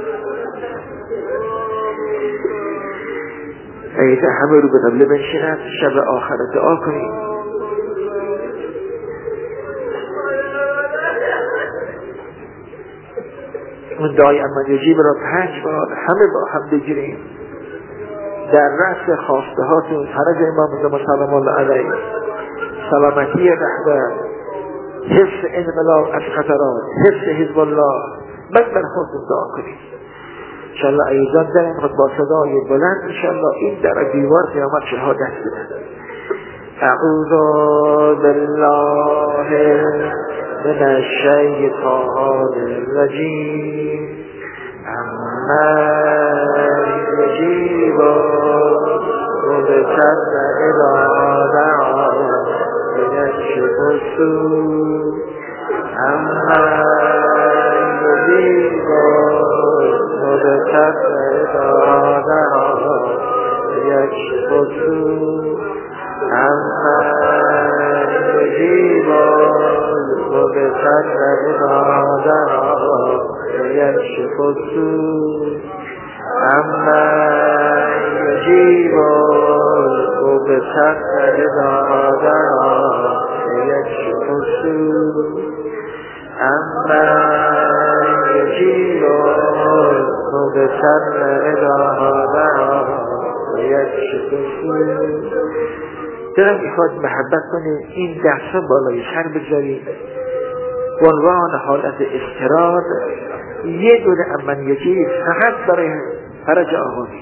ایده همه رو به قبله بنشینن، شب آخر دعا کنیم. اون دعای امنیجیب را 5 بار همه با هم بگیریم در رأس خواسته هاتون. فرج امام زمان سلام الله علیه، سلامتی رهبر، حفظ انقلاب از خطرات، حفظ حزب الله. من بر خودتون دعا کنید انشاءالله. ایزان داریم خود با صدای بلند انشاءالله این در دیوار قیامت شهادت بدن. اعوذ بالله من الشیطان الرجیم عمن یجیب مضطر اذا دعا ویکشف السوء عمن یجیب مضطر اذا دعا ویکشف السوء عمن یجیب مضطر اذا دعا ویکشف السوء عمن یجیب مضطر اذا دعا ویکشف السوء عمن یجیب مضطر اذا دعا ویکشف السوء. دلم میخواد محبت کنه این درسا بالای سر بگذاریم به عنوان حالت استراد یه دونه عمن یجیب فقط برای فرج آغازی.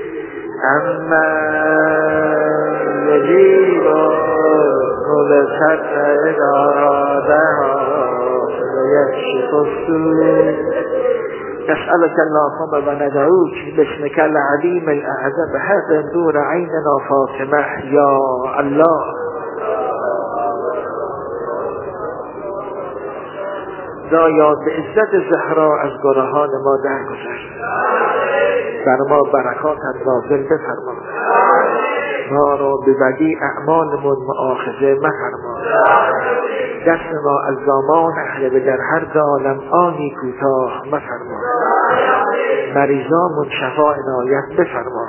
عمن یجیب مضطر اذا دعا ویکشف السوء نسألك اللهم وندعوك باسمك العليم الأعظم هذا نور عيننا فاطمة يا الله. خدایا به عزت زهرا از گناهان ما درگذر، بر ما برکاتت نازل بفرما، ما را به بدی اعمالمون مؤاخذه مفرما، دست ما از دامان اهل به در هر عالم آنی کوتاه مفرما، مریضامون شفا عنایت بفرما،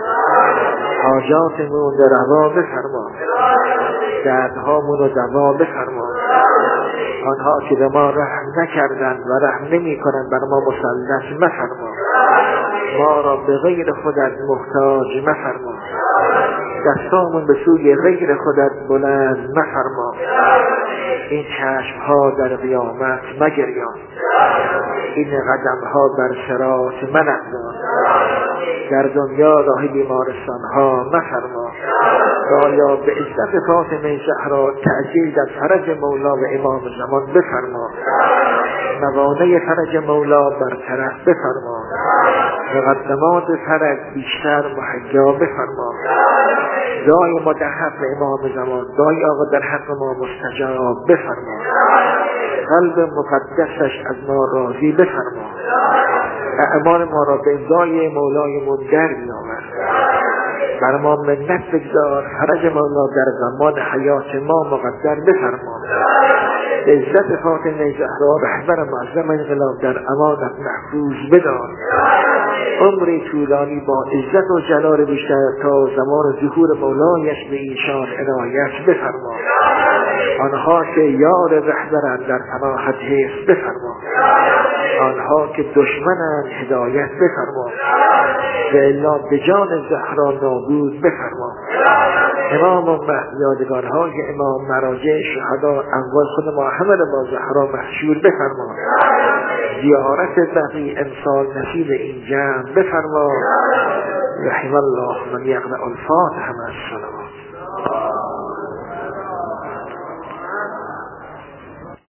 حاجاتمون روا بفرما، دردهامون رو دوا بفرما. آنها که به ما رحم نکردند و رحم نمی کنند بر ما مسلط مفرما، ما را به غیر خودت محتاج مفرما، دستامون به سوی غیر خودت بلند مفرما، این چشمها در قیامت مگریان، این قدمها بر صراط منقضان، در دنیا راه بیمارستانها مفرما. خدایا به عزت فاطمه زهرا تعجیل در فرج مولا و امام زمان بفرما، موانع فرج مولا برطرف بفرما، مقدمات فرج بیشتر مهیا بفرما. دعای ما در حق امام زمان، دعای آقا در حق ما مستجاب بفرما، قلب مقدسش از ما راضی بفرما، اعمال ما را به امضای مولای در بیاور، بر ما منت بگذار، فرج مولا در زمان حیات ما مقدر بفرما. به عزت فاطمه زهرا رهبر معظم انقلاب در امانت محفوظ بدار، عمری طولانی با عزت و جلال بیشتر تا زمان ظهور مولایش به ایشان عنایت بفرما. آنها که یار رهبرند در پناهت حفظ بفرما، آنها که دشمنند هدایت بفرما، و الا به جان زهرا نابود بفرما. امام و یادگارهای امام، مراجع شهدا، اموال خود ما همه با زهرا محشور بفرما. زیارت بقی امسال نصیب این جمع بفرما. رحم الله من یقرأ الفاتحه مع الصلوات.